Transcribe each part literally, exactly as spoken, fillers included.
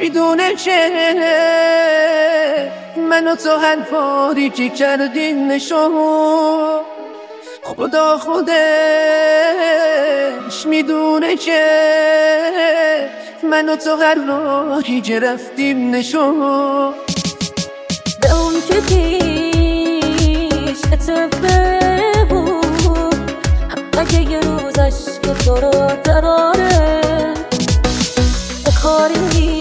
میدونه که من و تو هر باری که کردیم نشون خدا خودش میدونه که من و تو هر راهی که رفتیم نشون به اون که پیش اتفه بود اگه یه روزش که تو رو دراره به کاری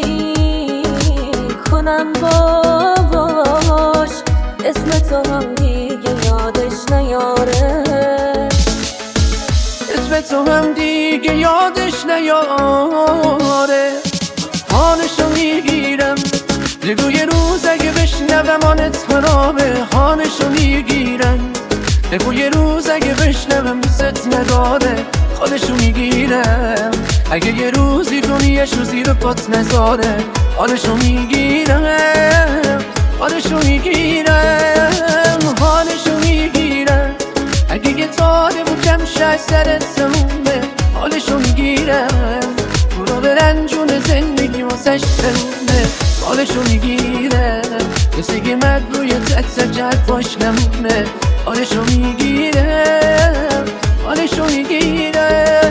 میکنم باش اسم تو هم دیگه یادش نیاره اسم تو هم دیگه یادش نیاره حالشو میگیرم بگو یه روز اگه بشنوم آنت خرابه حالشو میگیرم بگو یه روز اگه بشنوم دوست نداره خودشو میگیرم اگه یه روزی دنیاش رو زیر پات نذاره حالشو میگیرم حالشو میگیرم حالشو میگیرم اگه یه تاره بود کم شای سرت تمومه حالشو میگیرم برو برنجون زندگی واسش تمومه حالشو میگیرم مثل که من روی تک تک حرفاش نمونه حالشو میگیرم حالشو میگیرم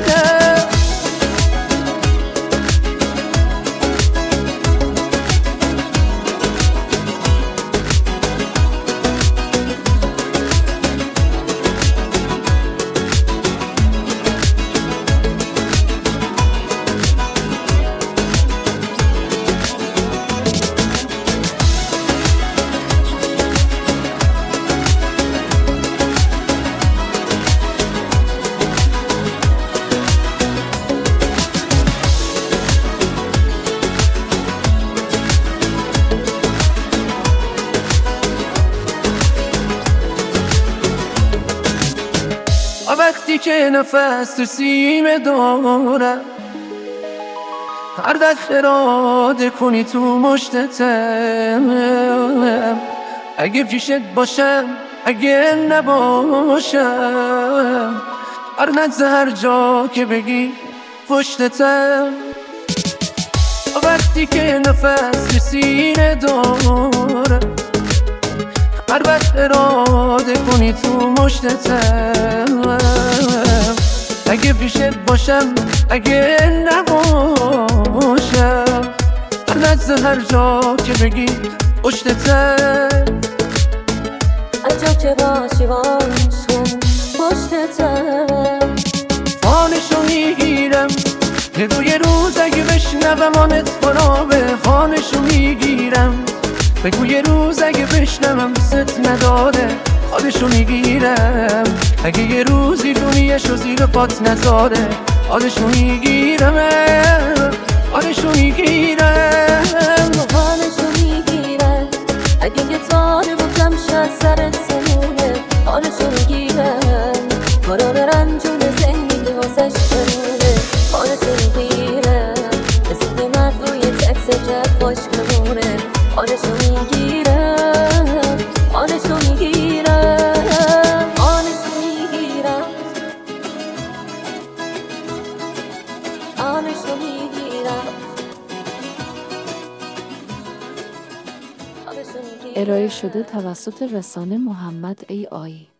وقتی که نفس تو سینه دارم هر دست اراده کنی تو مشتتم اگه پیشت باشم اگه نباشم هر نزد هر جا که بگی پشتتم وقتی که نفس تو سینه دارم هر وقت اراده کنی تو مشتتم اگه پیشت باشم اگه نباشم هر نزد هر جا که بگی پشتتم هر جا که باشی باشم پشتتم حالشو میگیرم بگو یه روز اگه بشنوم آنت خرابه حالشو میگیرم بگو یه روز اگه بشنوم دوست نداره حالشو میگیرم اگه یه روزی دنیاشو زیر پات نذاره حالشو میگیرم حالشو میگیرم حالشو میگیرم اگه یه تاره بودم شاید سرت سمونه حالشو میگیرم برو برنجون زندگی واسش تمونه حالشو میگیرم مثل که من روی تکس جد باش کمونه حالشو میگیرم حالشو میگیرم حالشو میگیرم حالشو میگیرم ارائه شده توسط رسانه محمد ای آی